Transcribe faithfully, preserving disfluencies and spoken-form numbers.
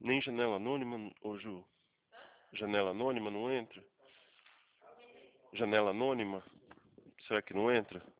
Nem janela anônima, ô Ju? Janela anônima não entra? Janela anônima? Será que não entra?